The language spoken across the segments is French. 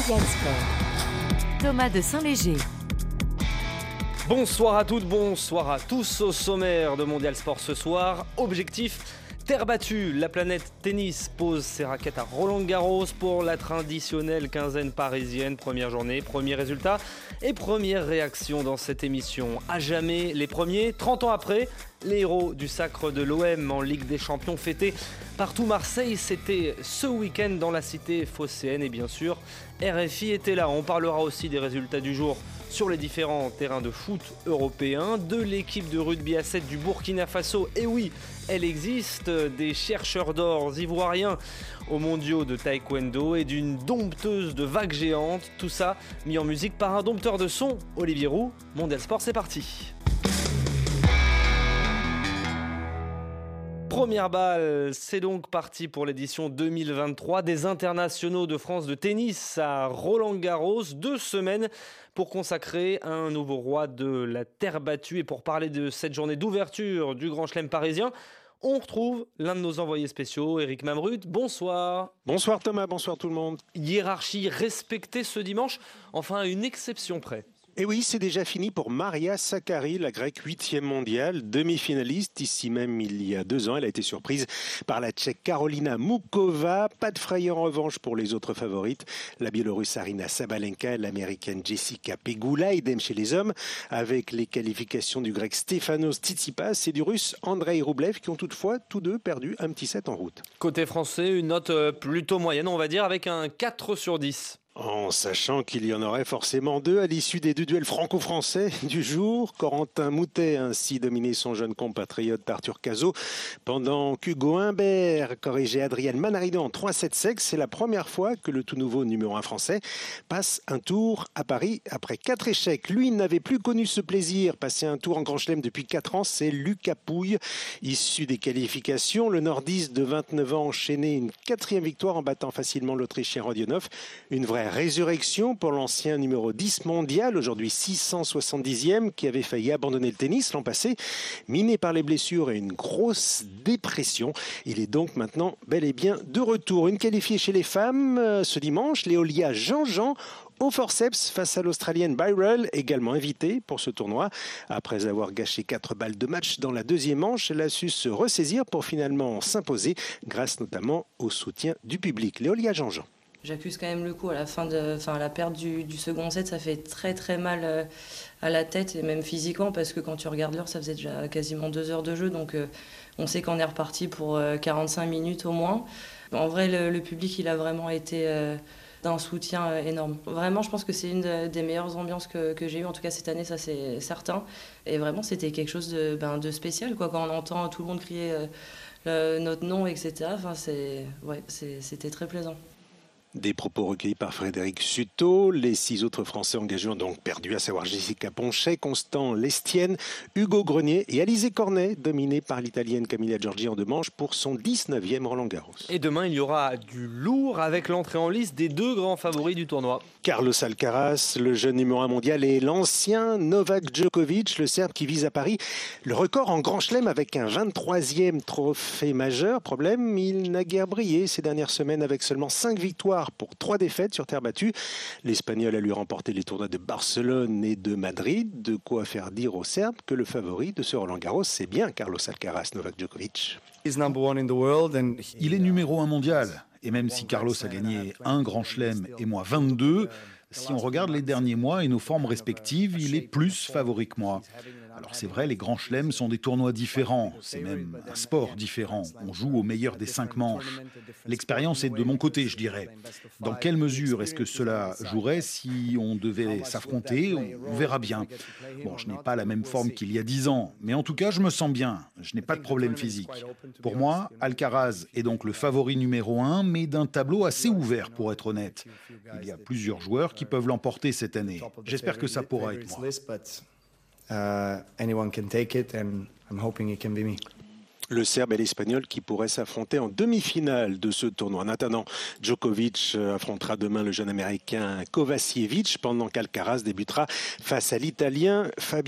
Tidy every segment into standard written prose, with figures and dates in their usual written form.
Mondial Sport. Thomas de Saint-Léger. Bonsoir à toutes, bonsoir à tous. Au sommaire de Mondial Sport ce soir, objectif terre battue. La planète tennis pose ses raquettes à Roland-Garros pour la traditionnelle quinzaine parisienne. Première journée, premier résultat et première réaction dans cette émission. À jamais les premiers, 30 ans après, les héros du sacre de l'OM en Ligue des Champions fêtés partout Marseille. C'était ce week-end dans la cité phocéenne et bien sûr, RFI était là. On parlera aussi des résultats du jour sur les différents terrains de foot européens, de l'équipe de rugby à 7 du Burkina Faso. Et oui, elle existe, des chercheurs d'or ivoiriens aux mondiaux de taekwondo et d'une dompteuse de vagues géantes. Tout ça mis en musique par un dompteur de son, Olivier Roux. Mondial Sport, c'est parti. Première balle, c'est donc parti pour l'édition 2023 des internationaux de France de tennis à Roland-Garros. 2 semaines pour consacrer un nouveau roi de la terre battue. Et pour parler de cette journée d'ouverture du Grand Chelem parisien, on retrouve l'un de nos envoyés spéciaux, Eric Mamrut. Bonsoir. Bonsoir Thomas, bonsoir tout le monde. Hiérarchie respectée ce dimanche, enfin à une exception près. Et oui, c'est déjà fini pour Maria Sakkari, la grecque 8e mondiale, demi-finaliste. Ici même, il y a 2 ans, elle a été surprise par la tchèque Karolina Mukova. Pas de frayeur en revanche pour les autres favorites. La biélorusse Arina Sabalenka et l'américaine Jessica Pegula. Idem chez les hommes, avec les qualifications du grec Stefanos Tsitsipas et du russe Andrei Rublev, qui ont toutefois tous deux perdu un petit set en route. Côté français, une note plutôt moyenne, on va dire, avec un 4 sur 10. En sachant qu'il y en aurait forcément 2 à l'issue des 2 duels franco-français du jour. Corentin Moutet a ainsi dominé son jeune compatriote Arthur Cazot, pendant qu'Hugo Humbert corrigeait Adrien Manarino en 3-7 secs. C'est la première fois que le tout nouveau numéro 1 français passe un tour à Paris après 4 échecs. Lui n'avait plus connu ce plaisir, passer un tour en Grand Chelem depuis 4 ans. C'est Lucas Pouille, issu des qualifications. Le nordiste de 29 ans enchaîné une 4e victoire en battant facilement l'Autrichien Rodionov. Une vraie résurrection pour l'ancien numéro 10 mondial, aujourd'hui 670e, qui avait failli abandonner le tennis l'an passé, miné par les blessures et une grosse dépression. Il est donc maintenant bel et bien de retour. Une qualifiée chez les femmes ce dimanche, Léolia Jean-Jean, au forceps face à l'Australienne Byrel, également invitée pour ce tournoi. Après avoir gâché 4 balles de match dans la 2e manche, elle a su se ressaisir pour finalement s'imposer, grâce notamment au soutien du public. Léolia Jean-Jean. J'accuse quand même le coup à la perte du second set, ça fait très très mal à la tête et même physiquement parce que quand tu regardes l'heure, ça faisait déjà quasiment 2 heures de jeu, donc on sait qu'on est reparti pour 45 minutes au moins. En vrai, le public, il a vraiment été d'un soutien énorme. Vraiment, je pense que c'est une des meilleures ambiances que j'ai eues, en tout cas cette année, ça c'est certain. Et vraiment, c'était quelque chose de spécial, quoi, quand on entend tout le monde crier notre nom, etc. Enfin, c'était très plaisant. Des propos recueillis par Frédéric Suto. Les 6 autres Français engagés ont donc perdu, à savoir Jessica Ponchet, Constant Lestienne, Hugo Grenier et Alizé Cornet, dominée par l'Italienne Camilla Giorgi en 2 manches pour son 19e Roland-Garros. Et demain, il y aura du lourd avec l'entrée en lice des 2 grands favoris du tournoi. Carlos Alcaraz, le jeune numéro 1 mondial, et l'ancien Novak Djokovic, le Serbe qui vise à Paris le record en Grand Chelem avec un 23e trophée majeur. Problème, il n'a guère brillé ces dernières semaines avec seulement 5 victoires pour 3 défaites sur terre battue. L'Espagnol a lui remporté les tournois de Barcelone et de Madrid. De quoi faire dire aux Serbes que le favori de ce Roland-Garros, c'est bien Carlos Alcaraz, Novak Djokovic. Il est numéro 1 mondial. Et même si Carlos a gagné un Grand Chelem et moi 22, si on regarde les derniers mois et nos formes respectives, il est plus favori que moi. Alors c'est vrai, les Grands Chelems sont des tournois différents, c'est même un sport différent. On joue au meilleur des 5 manches. L'expérience est de mon côté, je dirais. Dans quelle mesure est-ce que cela jouerait si on devait s'affronter? On verra bien. Bon, je n'ai pas la même forme qu'il y a 10 ans, mais en tout cas, je me sens bien. Je n'ai pas de problème physique. Pour moi, Alcaraz est donc le favori numéro 1, mais d'un tableau assez ouvert, pour être honnête. Il y a plusieurs joueurs qui peuvent l'emporter cette année. J'espère que ça pourra être moi. Anyone can take it and I'm hoping it can be me. Le Serbe et l'Espagnol qui pourraient s'affronter en demi-finale de ce tournoi. En attendant, Djokovic affrontera demain le jeune Américain Kovacevic pendant qu'Alcaraz débutera face à l'Italien Fabio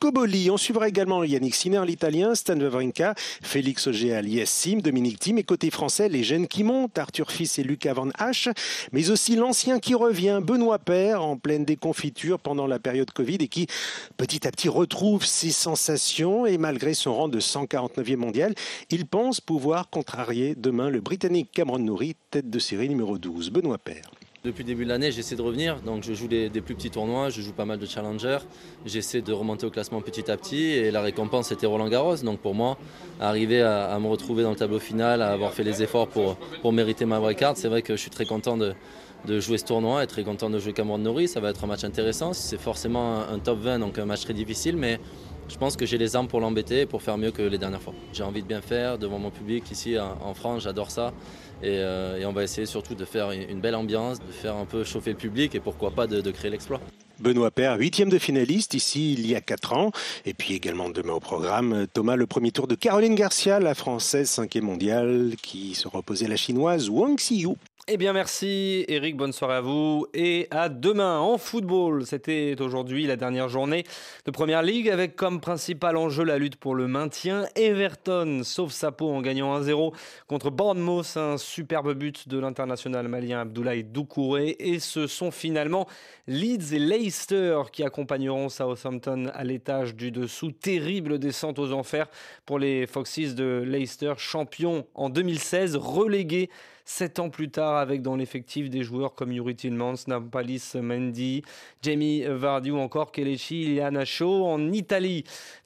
Koboli. On suivra également Yannick Sinner, l'Italien, Stan Wawrinka, Félix Auger-Aliassime, Dominique Thiem. Et côté français, les jeunes qui montent, Arthur Fils et Lucas Van Hache, mais aussi l'ancien qui revient, Benoît Paire, en pleine déconfiture pendant la période Covid et qui, petit à petit, retrouve ses sensations. Et malgré son rang de 149e mondial, il pense pouvoir contrarier demain le Britannique Cameron Norrie, tête de série numéro 12. Benoît Paire. Depuis le début de l'année, j'essaie de revenir, donc je joue des plus petits tournois, je joue pas mal de challengers, j'essaie de remonter au classement petit à petit et la récompense c'était Roland-Garros. Donc pour moi, arriver à me retrouver dans le tableau final, à avoir fait les efforts pour mériter ma wildcard, c'est vrai que je suis très content de jouer ce tournoi et très content de jouer Cameron Norrie. Ça va être un match intéressant, c'est forcément un top 20, donc un match très difficile, mais je pense que j'ai les armes pour l'embêter et pour faire mieux que les dernières fois. J'ai envie de bien faire devant mon public ici en France, j'adore ça. Et on va essayer surtout de faire une belle ambiance, de faire un peu chauffer le public et pourquoi pas de créer l'exploit. Benoît Paire, 8e de finaliste ici il y a 4 ans. Et puis également demain au programme, Thomas, le premier tour de Caroline Garcia, la Française 5e mondiale, qui sera opposée à la Chinoise Wang Xiyu. Eh bien merci Eric, bonne soirée à vous et à demain en football. C'était aujourd'hui la dernière journée de Première Ligue avec comme principal enjeu la lutte pour le maintien. Everton sauve sa peau en gagnant 1-0 contre Bournemouth, un superbe but de l'international malien Abdoulaye Doucouré. Et ce sont finalement Leeds et Leicester qui accompagneront Southampton à l'étage du dessous. Terrible descente aux enfers pour les Foxes de Leicester, champions en 2016, relégués 7 ans plus tard avec dans l'effectif des joueurs comme Youri Tillmans, Nampalis Mendy, Jamie Vardy ou encore Kelechi Iheanacho. En Italie,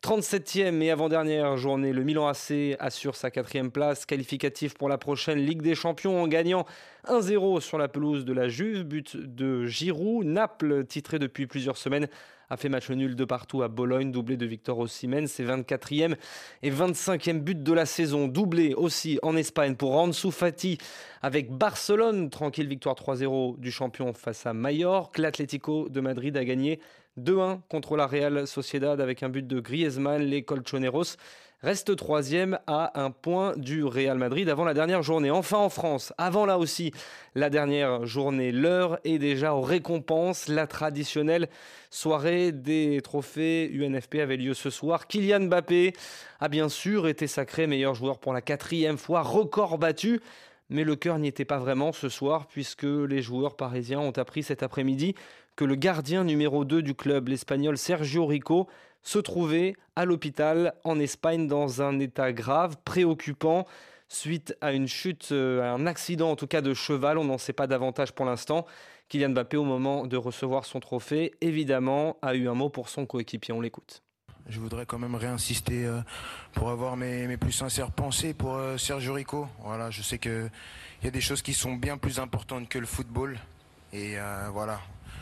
37e et avant-dernière journée, le Milan AC assure sa 4e place qualificative pour la prochaine Ligue des Champions en gagnant 1-0 sur la pelouse de la Juve, but de Giroud. Naples, titré depuis plusieurs semaines, a fait match nul de partout à Bologne, doublé de Victor Osimhen, ses 24e et 25e buts de la saison. Doublé aussi en Espagne pour Ansu Fati avec Barcelone, tranquille victoire 3-0 du champion face à Mallorca. L'Atlético de Madrid a gagné 2-1 contre la Real Sociedad avec un but de Griezmann. Les Colchoneros restent 3e à 1 point du Real Madrid avant la dernière journée. Enfin en France, avant là aussi la dernière journée, l'heure est déjà aux récompenses. La traditionnelle soirée des trophées UNFP avait lieu ce soir. Kylian Mbappé a bien sûr été sacré meilleur joueur pour la 4e fois, record battu. Mais le cœur n'y était pas vraiment ce soir puisque les joueurs parisiens ont appris cet après-midi que le gardien numéro 2 du club, l'Espagnol Sergio Rico, se trouvait à l'hôpital en Espagne dans un état grave, préoccupant, suite à une chute, à un accident en tout cas de cheval. On n'en sait pas davantage pour l'instant. Kylian Mbappé, au moment de recevoir son trophée, évidemment, a eu un mot pour son coéquipier. On l'écoute. Je voudrais quand même réinsister pour avoir mes plus sincères pensées pour Sergio Rico. Voilà, je sais qu'il y a des choses qui sont bien plus importantes que le football. Et voilà,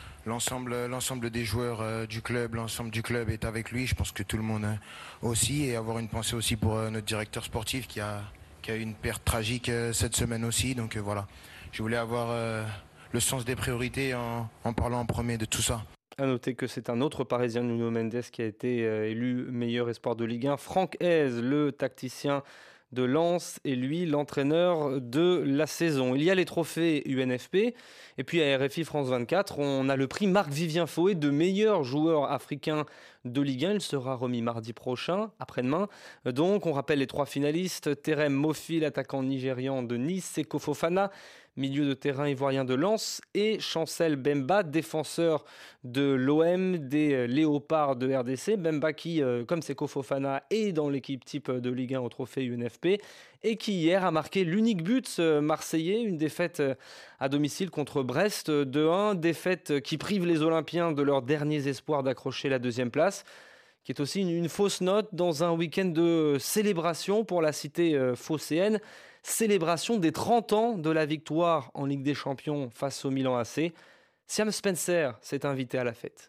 l'ensemble des joueurs du club, l'ensemble du club est avec lui. Je pense que tout le monde aussi. Et avoir une pensée aussi pour notre directeur sportif qui a eu une perte tragique cette semaine aussi. Donc voilà, je voulais avoir le sens des priorités en parlant en premier de tout ça. À noter que c'est un autre Parisien, Nuno Mendes, qui a été élu meilleur espoir de Ligue 1. Franck Hez, le tacticien de Lens, est lui l'entraîneur de la saison. Il y a les trophées UNFP. Et puis à RFI France 24, on a le prix Marc-Vivien Foé de meilleur joueur africain de Ligue 1. Il sera remis mardi prochain, après-demain. Donc on rappelle les 3 finalistes. Terem Mofi, l'attaquant nigérian de Nice, Seko Fofana, milieu de terrain ivoirien de Lens, et Chancel Bemba, défenseur de l'OM, des Léopards de RDC. Bemba qui, comme Seko Fofana, est dans l'équipe type de Ligue 1 au trophée UNFP et qui hier a marqué l'unique but marseillais, une défaite à domicile contre Brest 2-1, défaite qui prive les Olympiens de leurs derniers espoirs d'accrocher la 2e place, qui est aussi une fausse note dans un week-end de célébration pour la cité phocéenne. Célébration des 30 ans de la victoire en Ligue des Champions face au Milan AC. Siam Spencer s'est invité à la fête.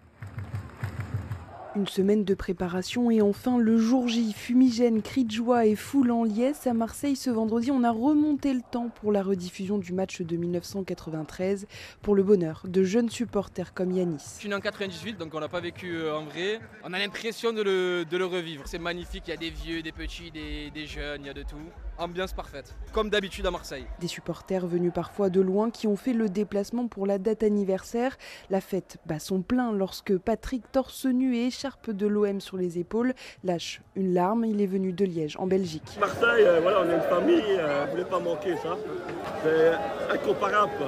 Une semaine de préparation et enfin le jour J, fumigène, cris de joie et foule en liesse. À Marseille ce vendredi, on a remonté le temps pour la rediffusion du match de 1993 pour le bonheur de jeunes supporters comme Yanis. Je suis né en 98, donc on n'a pas vécu en vrai. On a l'impression de le revivre. C'est magnifique, il y a des vieux, des petits, des jeunes, il y a de tout. Ambiance parfaite, comme d'habitude à Marseille. Des supporters venus parfois de loin qui ont fait le déplacement pour la date anniversaire. La fête bat son plein lorsque Patrick torse nu et l'écharpe de l'OM sur les épaules, lâche une larme. Il est venu de Liège, en Belgique. Marseille, voilà, on est une famille, on ne voulait pas manquer ça. C'est incomparable, quoi.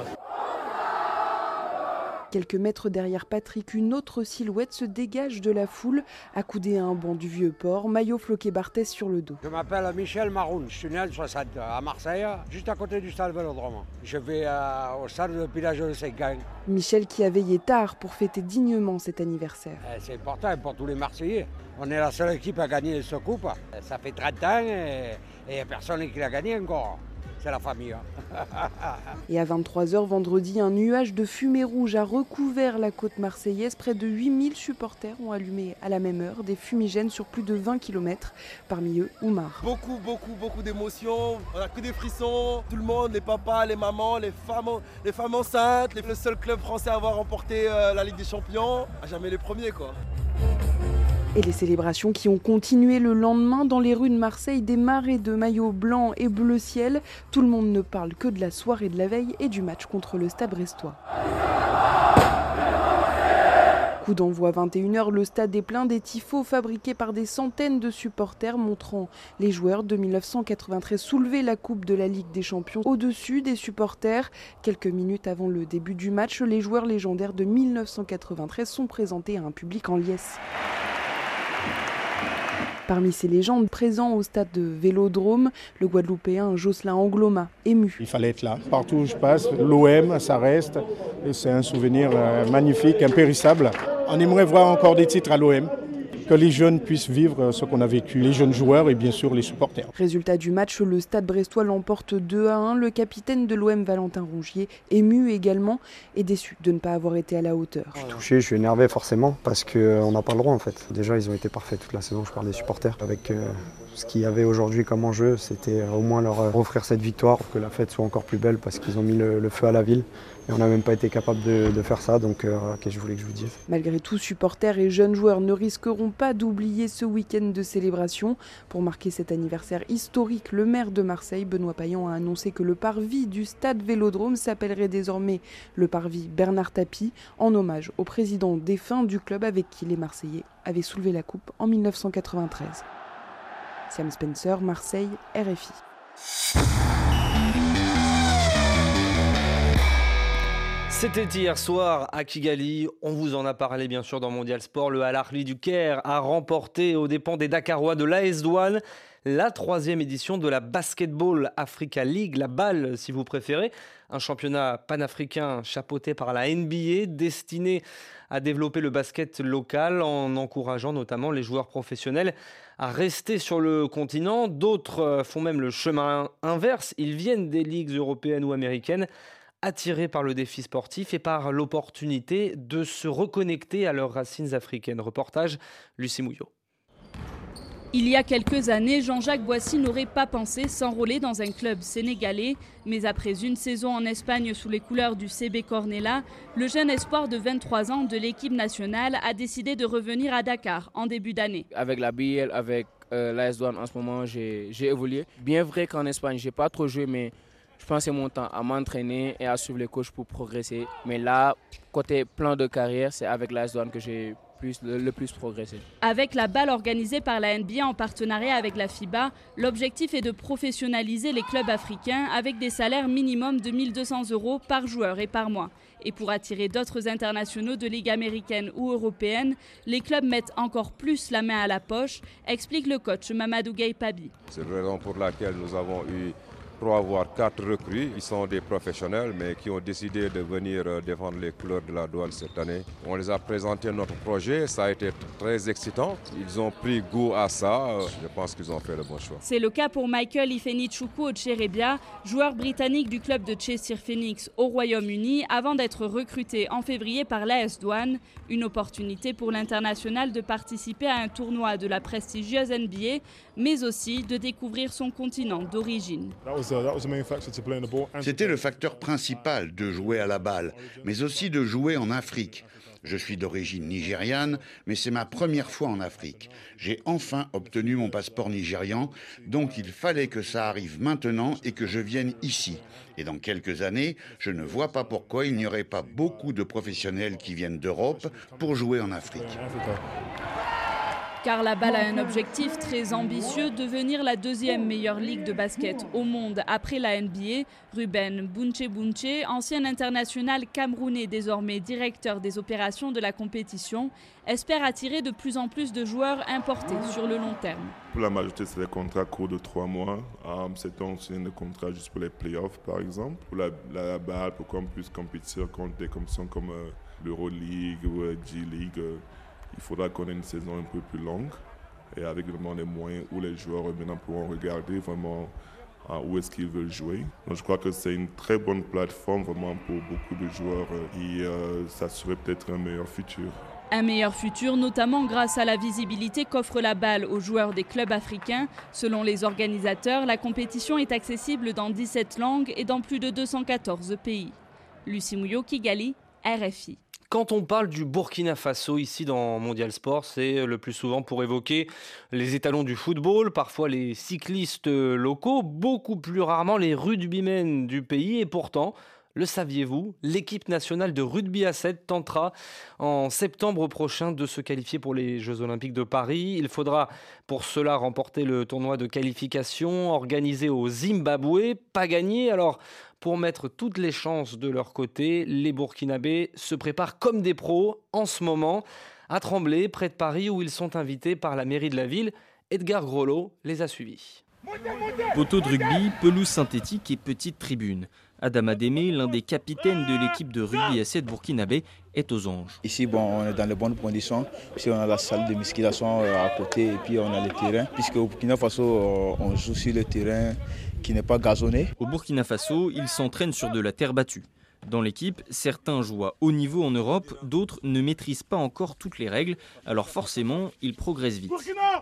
Quelques mètres derrière Patrick, une autre silhouette se dégage de la foule, accoudé à un banc du Vieux-Port, maillot floqué Barthès sur le dos. Je m'appelle Michel Maroun, je suis né en 62 à Marseille, juste à côté du stade Vélodrome. Je vais au stade depuis l'âge de 5 ans. Michel qui a veillé tard pour fêter dignement cet anniversaire. C'est important pour tous les Marseillais. On est la seule équipe à gagner ce coupe. Ça fait 30 ans et il n'y a personne qui l'a gagné encore. C'est la famille. Et à 23h vendredi, un nuage de fumée rouge a recouvert la côte marseillaise. Près de 8000 supporters ont allumé à la même heure des fumigènes sur plus de 20 km. Parmi eux, Oumar. Beaucoup d'émotions. On n'a que des frissons. Tout le monde, les papas, les mamans, les femmes enceintes. Le seul club français à avoir remporté la Ligue des Champions. À jamais les premiers, quoi. Et les célébrations qui ont continué le lendemain dans les rues de Marseille, des marées de maillots blancs et bleu ciel. Tout le monde ne parle que de la soirée de la veille et du match contre le Stade brestois. Coup d'envoi 21h, le stade est plein des tifos fabriqués par des centaines de supporters montrant les joueurs de 1993 soulever la coupe de la Ligue des Champions au-dessus des supporters. Quelques minutes avant le début du match, les joueurs légendaires de 1993 sont présentés à un public en liesse. Parmi ces légendes présents au stade de Vélodrome, le Guadeloupéen Jocelyn Angloma, ému. Il fallait être là. Partout où je passe, l'OM, ça reste. C'est un souvenir magnifique, impérissable. On aimerait voir encore des titres à l'OM, que les jeunes puissent vivre ce qu'on a vécu, les jeunes joueurs et bien sûr les supporters. Résultat du match, le stade brestois l'emporte 2-1. Le capitaine de l'OM, Valentin Rongier, ému également et déçu de ne pas avoir été à la hauteur. Je suis touché, je suis énervé forcément parce qu'on n'a pas le droit en fait. Déjà ils ont été parfaits toute la saison, je parle des supporters. Avec ce qu'il y avait aujourd'hui comme enjeu, c'était au moins leur offrir cette victoire pour que la fête soit encore plus belle parce qu'ils ont mis le feu à la ville. Et on n'a même pas été capable de faire ça, donc qu'est-ce que je voulais que je vous dise. Malgré tout, supporters et jeunes joueurs ne risqueront pas d'oublier ce week-end de célébration. Pour marquer cet anniversaire historique, le maire de Marseille, Benoît Payan, a annoncé que le parvis du stade Vélodrome s'appellerait désormais le parvis Bernard Tapie, en hommage au président défunt du club avec qui les Marseillais avaient soulevé la coupe en 1993. Siam Spencer, Marseille, RFI. C'était hier soir à Kigali, on vous en a parlé bien sûr dans Mondial Sport. Le Al Ahly du Caire a remporté aux dépens des Dakarois de l'AS Douanes la 3e édition de la Basketball Africa League, la BAL si vous préférez. Un championnat panafricain chapeauté par la NBA destiné à développer le basket local en encourageant notamment les joueurs professionnels à rester sur le continent. D'autres font même le chemin inverse, ils viennent des ligues européennes ou américaines, attirés par le défi sportif et par l'opportunité de se reconnecter à leurs racines africaines. Reportage, Lucie Mouillot. Il y a quelques années, Jean-Jacques Boissy n'aurait pas pensé s'enrôler dans un club sénégalais. Mais après une saison en Espagne sous les couleurs du CB Cornella, le jeune espoir de 23 ans de l'équipe nationale a décidé de revenir à Dakar en début d'année. Avec la BL, avec l'AS Douanes, en ce moment, j'ai évolué. Bien vrai qu'en Espagne, je n'ai pas trop joué, mais je passais mon temps à m'entraîner et à suivre les coachs pour progresser. Mais là, côté plan de carrière, c'est avec l'AS Douanes que j'ai le plus progressé. Avec la BAL organisée par la NBA en partenariat avec la FIBA, l'objectif est de professionnaliser les clubs africains avec des salaires minimum de 1 200 € par joueur et par mois. Et pour attirer d'autres internationaux de ligue américaine ou européenne, les clubs mettent encore plus la main à la poche, explique le coach Mamadou Gueye Pabi. C'est la raison pour laquelle nous avons eu 3 voire 4 recrues. Ils sont des professionnels mais qui ont décidé de venir défendre les couleurs de la Douane cette année. On les a présenté notre projet, ça a été très excitant. Ils ont pris goût à ça, je pense qu'ils ont fait le bon choix. C'est le cas pour Michael Ifenichukwu Ocherebia, joueur britannique du club de Cheshire Phoenix au Royaume-Uni, avant d'être recruté en février par l'AS Douanes. Une opportunité pour l'international de participer à un tournoi de la prestigieuse NBA, mais aussi de découvrir son continent d'origine. C'était le facteur principal de jouer à la balle, mais aussi de jouer en Afrique. Je suis d'origine nigériane, mais c'est ma première fois en Afrique. J'ai enfin obtenu mon passeport nigérian, donc il fallait que ça arrive maintenant et que je vienne ici. Et dans quelques années, je ne vois pas pourquoi il n'y aurait pas beaucoup de professionnels qui viennent d'Europe pour jouer en Afrique. Car la balle a un objectif très ambitieux, devenir la deuxième meilleure ligue de basket au monde après la NBA. Ruben Bunche, ancien international camerounais, désormais directeur des opérations de la compétition, espère attirer de plus en plus de joueurs importés sur le long terme. Pour la majorité, c'est des contrats courts de 3 mois. Certains ont signé des contrats juste pour les playoffs, par exemple. Pour la balle, pour qu'on puisse compétir contre des compétitions comme l'Euroleague ou G-League, il faudra qu'on ait une saison un peu plus longue et avec vraiment les moyens où les joueurs maintenant pourront regarder vraiment où est-ce qu'ils veulent jouer. Donc je crois que c'est une très bonne plateforme vraiment pour beaucoup de joueurs et ça serait peut-être un meilleur futur. Un meilleur futur, notamment grâce à la visibilité qu'offre la balle aux joueurs des clubs africains. Selon les organisateurs, la compétition est accessible dans 17 langues et dans plus de 214 pays. Lucie Mouillot, Kigali, RFI. Quand on parle du Burkina Faso ici dans Mondial Sport, c'est le plus souvent pour évoquer les étalons du football, parfois les cyclistes locaux, beaucoup plus rarement les rugbymen du pays. Et pourtant, le saviez-vous, l'équipe nationale de rugby à 7 tentera en septembre prochain de se qualifier pour les Jeux Olympiques de Paris. Il faudra pour cela remporter le tournoi de qualification organisé au Zimbabwe, pas gagné. Alors, pour mettre toutes les chances de leur côté, les Burkinabés se préparent comme des pros en ce moment à Tremblay, près de Paris, où ils sont invités par la mairie de la ville. Edgar Grolot les a suivis. Poteau de rugby, pelouse synthétique et petite tribune. Adama Démé, l'un des capitaines de l'équipe de rugby à 7 burkinabé, est aux anges. Ici, on est dans les bonnes conditions. Ici, on a la salle de musculation à côté et puis on a le terrain. Puisque au Burkina Faso, on joue sur le terrain qui n'est pas gazonné. Au Burkina Faso, ils s'entraînent sur de la terre battue. Dans l'équipe, certains jouent à haut niveau en Europe, d'autres ne maîtrisent pas encore toutes les règles, alors forcément, ils progressent vite.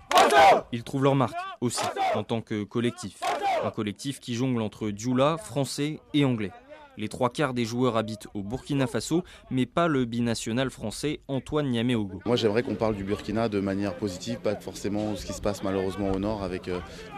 Ils trouvent leur marque aussi, en tant que collectif. Un collectif qui jongle entre dioula, français et anglais. Les 3/4 des joueurs habitent au Burkina Faso, mais pas le binational français Antoine Niamé-Ogo. Moi j'aimerais qu'on parle du Burkina de manière positive, pas forcément ce qui se passe malheureusement au nord avec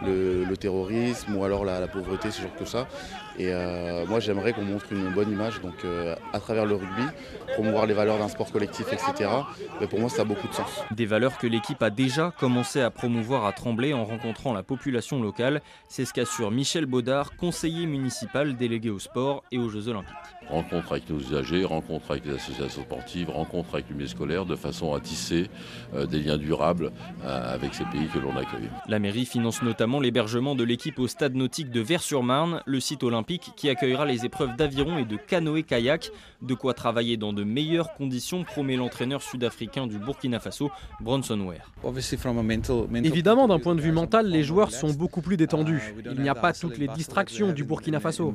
le terrorisme ou alors la pauvreté, ce genre que ça. Et moi j'aimerais qu'on montre une bonne image, donc à travers le rugby, promouvoir les valeurs d'un sport collectif, etc. Mais pour moi ça a beaucoup de sens. Des valeurs que l'équipe a déjà commencé à promouvoir à Tremblay en rencontrant la population locale. C'est ce qu'assure Michel Baudard, conseiller municipal délégué au sport et aux Jeux Olympiques. Rencontre avec nos usagers, rencontre avec les associations sportives, rencontre avec le milieu scolaire, de façon à tisser des liens durables avec ces pays que l'on accueille. La mairie finance notamment l'hébergement de l'équipe au stade nautique de Vers-sur-Marne, le site olympique qui accueillera les épreuves d'aviron et de canoë-kayak. De quoi travailler dans de meilleures conditions, promet l'entraîneur sud-africain du Burkina Faso, Bronson Ware. Évidemment, d'un point de vue mental, les joueurs sont beaucoup plus détendus. Il n'y a pas toutes les distractions du Burkina Faso.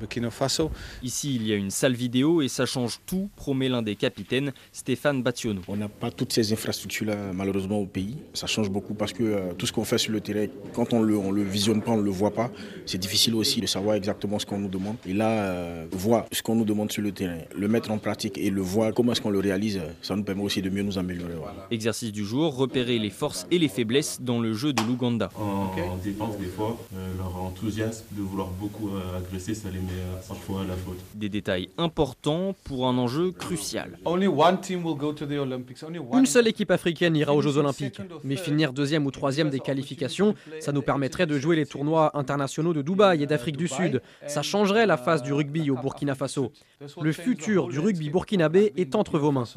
Ici, il y a une salle vidéo et ça change tout, promet l'un des capitaines, Stéphane Bationo. On n'a pas toutes ces infrastructures-là malheureusement au pays. Ça change beaucoup parce que tout ce qu'on fait sur le terrain, quand on le visionne pas, on ne le voit pas, c'est difficile aussi de savoir exactement ce qu'on nous demande. Et là, voir ce qu'on nous demande sur le terrain, le mettre en pratique et le voir comment est-ce qu'on le réalise, ça nous permet aussi de mieux nous améliorer. Voilà. Exercice du jour, repérer les forces et les faiblesses dans le jeu de l'Ouganda. En défense des fois, leur enthousiasme de vouloir beaucoup agresser, ça les met parfois à la faute. Des détails important pour un enjeu crucial. Une seule équipe africaine ira aux Jeux Olympiques, mais finir 2e ou 3e des qualifications, ça nous permettrait de jouer les tournois internationaux de Dubaï et d'Afrique du Sud. Ça changerait la face du rugby au Burkina Faso. Le futur du rugby burkinabé est entre vos mains.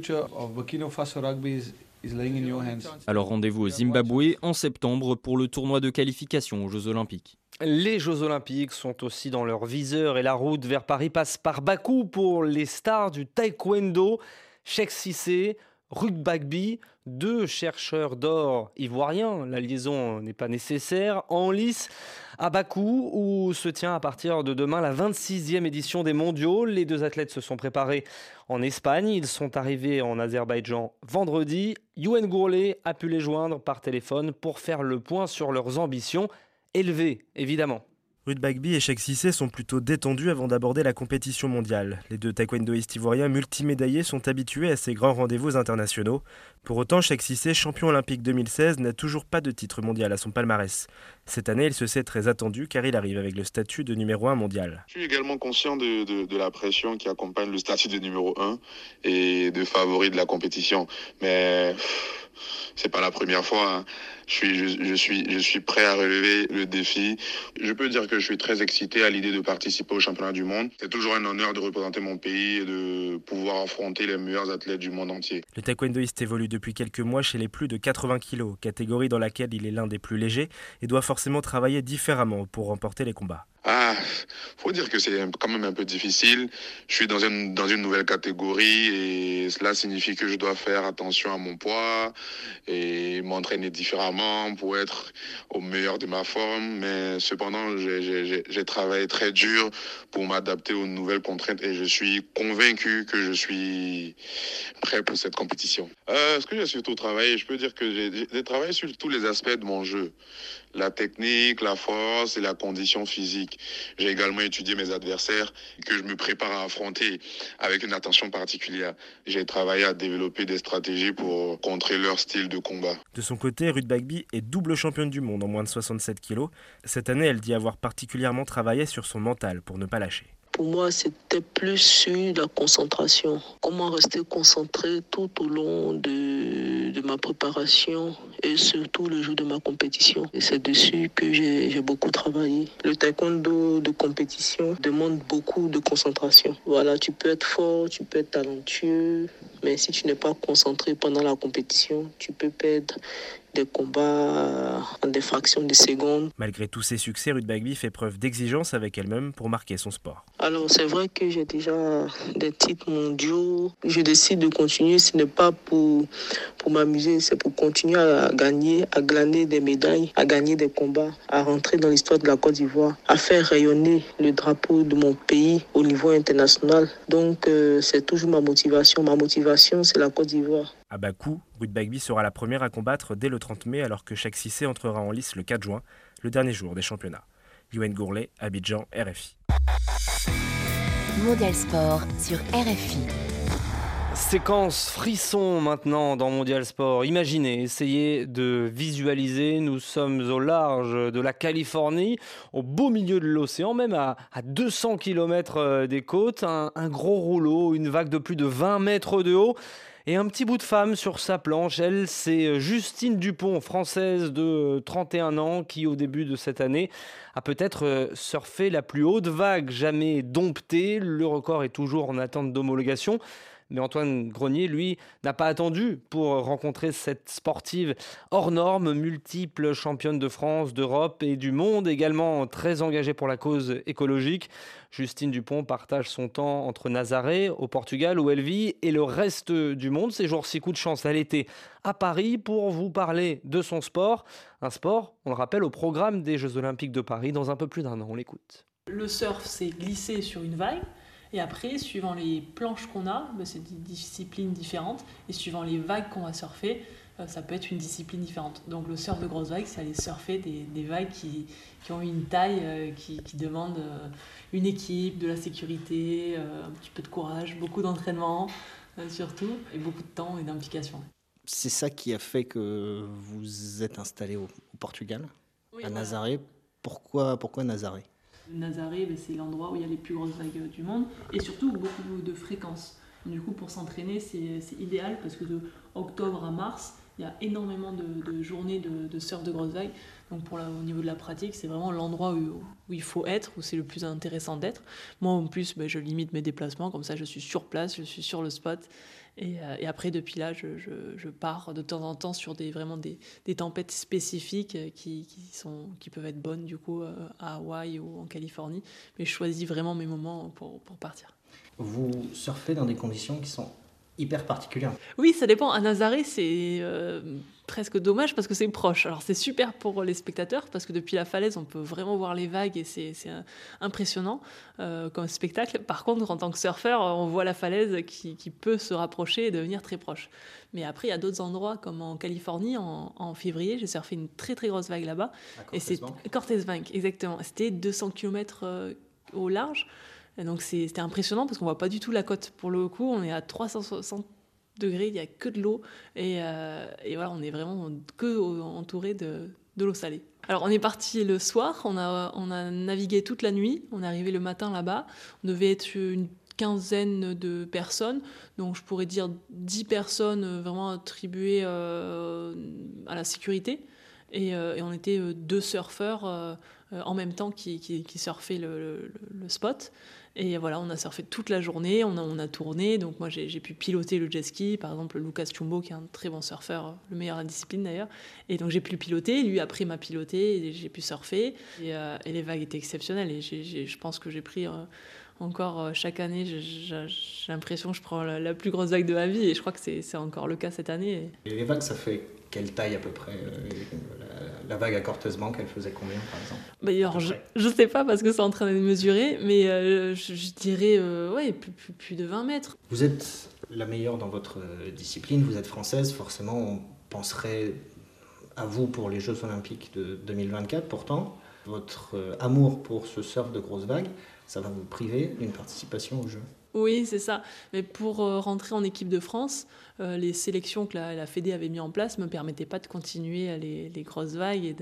Alors rendez-vous au Zimbabwe en septembre pour le tournoi de qualification aux Jeux Olympiques. Les Jeux Olympiques sont aussi dans leur viseur et la route vers Paris passe par Bakou pour les stars du taekwondo. Cheikh Cissé, rugby, 2 chercheurs d'or ivoiriens, la liaison n'est pas nécessaire, en lice à Bakou où se tient à partir de demain la 26e édition des mondiaux. Les 2 athlètes se sont préparés en Espagne, ils sont arrivés en Azerbaïdjan vendredi. Yoann Gourlet a pu les joindre par téléphone pour faire le point sur leurs ambitions. Élevés, évidemment. Rugby et Cheikh Cissé sont plutôt détendus avant d'aborder la compétition mondiale. Les 2 taekwondoïstes ivoiriens multimédaillés sont habitués à ces grands rendez-vous internationaux. Pour autant, Cheikh Cissé, champion olympique 2016, n'a toujours pas de titre mondial à son palmarès. Cette année, il se sait très attendu car il arrive avec le statut de numéro 1 mondial. Je suis également conscient de la pression qui accompagne le statut de numéro 1 et de favori de la compétition. Mais c'est pas la première fois, hein. Je suis prêt à relever le défi. Je peux dire que je suis très excité à l'idée de participer au championnat du monde. C'est toujours un honneur de représenter mon pays et de pouvoir affronter les meilleurs athlètes du monde entier. Le taekwondoïste évolue depuis quelques mois chez les plus de 80 kg, catégorie dans laquelle il est l'un des plus légers et doit forcément travailler différemment pour remporter les combats. Faut dire que c'est quand même un peu difficile. Je suis dans une nouvelle catégorie et cela signifie que je dois faire attention à mon poids et m'entraîner différemment pour être au meilleur de ma forme. Mais cependant, j'ai travaillé très dur pour m'adapter aux nouvelles contraintes et je suis convaincu que je suis prêt pour cette compétition. Ce que j'ai surtout travaillé, je peux dire que j'ai travaillé sur tous les aspects de mon jeu. La technique, la force et la condition physique. J'ai également étudié mes adversaires que je me prépare à affronter avec une attention particulière. J'ai travaillé à développer des stratégies pour contrer leur style de combat. De son côté, Ruth Bagby est double championne du monde en moins de 67 kg. Cette année, elle dit avoir particulièrement travaillé sur son mental pour ne pas lâcher. Pour moi, c'était plus sur la concentration. Comment rester concentré tout au long de ma préparation et surtout le jour de ma compétition. Et c'est dessus que j'ai beaucoup travaillé. Le taekwondo de compétition demande beaucoup de concentration. Voilà, tu peux être fort, tu peux être talentueux, mais si tu n'es pas concentré pendant la compétition, tu peux perdre des combats en des fractions de secondes. Malgré tous ses succès, Ruth Bagby fait preuve d'exigence avec elle-même pour marquer son sport. Alors c'est vrai que j'ai déjà des titres mondiaux. Je décide de continuer, ce n'est pas pour m'amuser, c'est pour continuer à gagner, à glaner des médailles, à gagner des combats, à rentrer dans l'histoire de la Côte d'Ivoire, à faire rayonner le drapeau de mon pays au niveau international. Donc c'est toujours ma motivation. Ma motivation, c'est la Côte d'Ivoire. À Bakou, Ruth Bagby sera la première à combattre dès le 30 mai alors que Cheikh Cissé entrera en lice le 4 juin, le dernier jour des championnats. Yoann Gourlet, Abidjan, RFI. Mondial Sport sur RFI. Séquence frisson maintenant dans Mondial Sport. Imaginez, essayez de visualiser, nous sommes au large de la Californie, au beau milieu de l'océan, même à 200 km des côtes, un gros rouleau, une vague de plus de 20 mètres de haut. Et un petit bout de femme sur sa planche, elle, c'est Justine Dupont, française de 31 ans, qui au début de cette année a peut-être surfé la plus haute vague jamais domptée. Le record est toujours en attente d'homologation. Mais Antoine Grenier, lui, n'a pas attendu pour rencontrer cette sportive hors norme, multiple championne de France, d'Europe et du monde, également très engagée pour la cause écologique. Justine Dupont partage son temps entre Nazaré, au Portugal, où elle vit, et le reste du monde. Ces jours-ci, coup de chance, elle était à Paris pour vous parler de son sport. Un sport, on le rappelle, au programme des Jeux Olympiques de Paris dans un peu plus d'un an. On l'écoute. Le surf, c'est glisser sur une vague. Et après, suivant les planches qu'on a, c'est des disciplines différentes. Et suivant les vagues qu'on va surfer, ça peut être une discipline différente. Donc le surf de grosse vague, c'est aller surfer des vagues qui ont une taille qui demande une équipe, de la sécurité, un petit peu de courage, beaucoup d'entraînement surtout, et beaucoup de temps et d'implication. C'est ça qui a fait que vous êtes installé au Portugal, oui, à Nazaré. Pourquoi Nazaré ? Nazaré, c'est l'endroit où il y a les plus grosses vagues du monde et surtout beaucoup de fréquences. Du coup, pour s'entraîner, c'est idéal parce que de octobre à mars, il y a énormément de journées de surf de grosses vagues. Donc au niveau de la pratique, c'est vraiment l'endroit où il faut être, où c'est le plus intéressant d'être. Moi, en plus, je limite mes déplacements, comme ça je suis sur place, je suis sur le spot. Et après, depuis là, je pars de temps en temps sur des tempêtes spécifiques qui peuvent être bonnes du coup à Hawaï ou en Californie. Mais je choisis vraiment mes moments pour partir. Vous surfez dans des conditions qui sont hyper particulière. Oui, ça dépend. À Nazaré, c'est presque dommage parce que c'est proche. Alors c'est super pour les spectateurs parce que depuis la falaise, on peut vraiment voir les vagues et c'est impressionnant comme spectacle. Par contre, en tant que surfeur, on voit la falaise qui peut se rapprocher et devenir très proche. Mais après, il y a d'autres endroits comme en Californie, en février, j'ai surfé une très très grosse vague là-bas. Et c'est Cortes Bank, exactement. C'était 200 km au large. Et donc c'était impressionnant parce qu'on voit pas du tout la côte. Pour le coup, on est à 370 degrés, il n'y a que de l'eau. Et voilà, on est vraiment entouré de l'eau salée. Alors on est parti le soir, on a navigué toute la nuit, on est arrivé le matin là-bas, on devait être une quinzaine de personnes, donc je pourrais dire 10 personnes vraiment attribuées à la sécurité, et on était 2 surfeurs en même temps qui surfaient le spot. Et voilà, on a surfé toute la journée, on a tourné, donc moi j'ai pu piloter le jet ski, par exemple Lucas Chumbo qui est un très bon surfeur, le meilleur de la discipline d'ailleurs, et donc j'ai pu le piloter, lui après m'a piloté, et j'ai pu surfer, et les vagues étaient exceptionnelles, et je pense que j'ai pris encore chaque année, j'ai l'impression que je prends la plus grosse vague de ma vie, et je crois que c'est encore le cas cette année. Et les vagues, ça fait quelle taille à peu près la vague à Cortes Bank, elle faisait combien par exemple? Alors, je ne sais pas parce que c'est en train de mesurer, mais je dirais plus de 20 mètres. Vous êtes la meilleure dans votre discipline, vous êtes française, forcément on penserait à vous pour les Jeux Olympiques de 2024. Pourtant, votre amour pour ce surf de grosses vagues, ça va vous priver d'une participation aux Jeux. Oui, c'est ça. Mais pour rentrer en équipe de France, les sélections que la Fédé avait mis en place ne me permettaient pas de continuer les grosses vagues et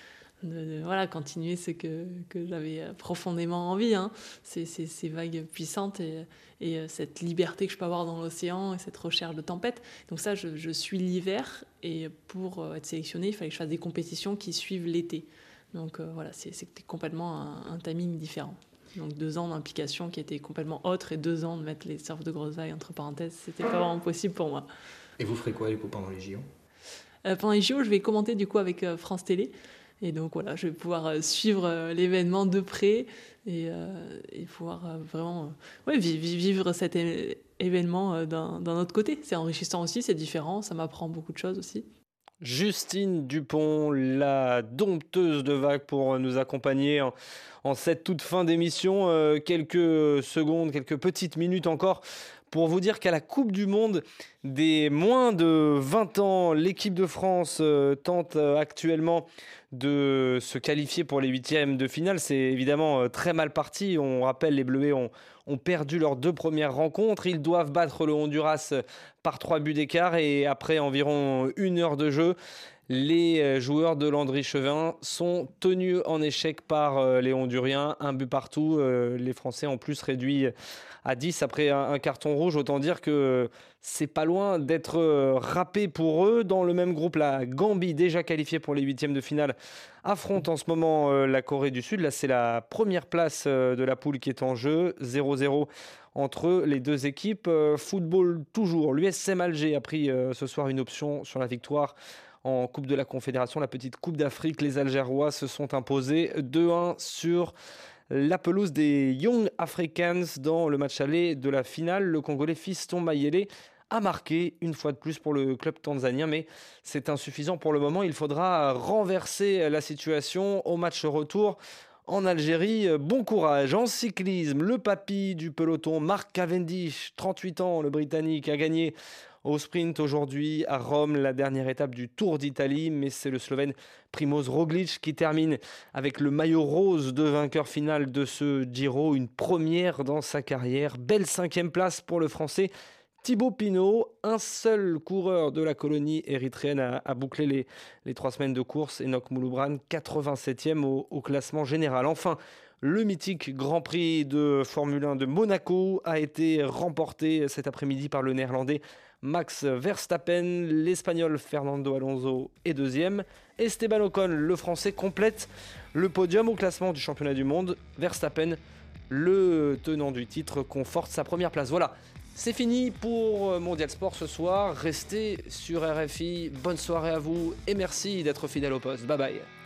de continuer ce que j'avais profondément envie. Hein. Ces vagues puissantes et cette liberté que je peux avoir dans l'océan et cette recherche de tempête. Donc ça, je suis l'hiver, et pour être sélectionnée, il fallait que je fasse des compétitions qui suivent l'été. Donc voilà, c'était complètement un timing différent. Donc 2 ans d'implication qui étaient complètement autres, et 2 ans de mettre les surfs de grosses vagues entre parenthèses, c'était pas vraiment possible pour moi. Et vous ferez quoi du coup pendant les JO? Pendant les JO, je vais commenter du coup avec France Télé, et donc voilà, je vais pouvoir suivre l'événement de près et pouvoir vraiment vivre cet événement d'un autre côté. C'est enrichissant aussi, c'est différent, ça m'apprend beaucoup de choses aussi. Justine Dupont, la dompteuse de vagues, pour nous accompagner en cette toute fin d'émission. Quelques secondes, quelques petites minutes encore pour vous dire qu'à la Coupe du Monde des moins de 20 ans, l'équipe de France tente actuellement de se qualifier pour les 8e de finale. C'est évidemment très mal parti. On rappelle, les Bleuets ont perdu leurs 2 premières rencontres. Ils doivent battre le Honduras par 3 buts d'écart, et après environ 1 heure de jeu, les joueurs de Landry-Chevin sont tenus en échec par les Honduriens, 1 but partout. Les Français en plus réduits à 10 après un carton rouge. Autant dire que c'est pas loin d'être râpé pour eux. Dans le même groupe, la Gambie, déjà qualifiée pour les 8e de finale, affronte en ce moment la Corée du Sud. Là, c'est la première place de la poule qui est en jeu. 0-0 entre les 2 équipes. Football toujours. L'USM Alger a pris ce soir une option sur la victoire en Coupe de la Confédération, la petite Coupe d'Afrique. Les Algérois se sont imposés 2-1 sur la pelouse des Young Africans dans le match aller de la finale. Le Congolais Fiston Mayele a marqué une fois de plus pour le club tanzanien, mais c'est insuffisant pour le moment. Il faudra renverser la situation au match retour en Algérie. Bon courage. En cyclisme, le papy du peloton, Mark Cavendish, 38 ans, le Britannique, a gagné au sprint aujourd'hui à Rome, la dernière étape du Tour d'Italie, mais c'est le Slovène Primož Roglič qui termine avec le maillot rose de vainqueur final de ce Giro, une première dans sa carrière. Belle 5e place pour le Français Thibaut Pinot. Un seul coureur de la colonie érythréenne a bouclé les 3 semaines de course, Enoch Mouloubran, 87e au classement général. Enfin, le mythique Grand Prix de Formule 1 de Monaco a été remporté cet après-midi par le Néerlandais Max Verstappen. L'Espagnol Fernando Alonso est 2e. Esteban Ocon, le Français, complète le podium au classement du championnat du monde. Verstappen, le tenant du titre, conforte sa première place. Voilà, c'est fini pour Mondial Sport ce soir. Restez sur RFI. Bonne soirée à vous et merci d'être fidèle au poste. Bye bye.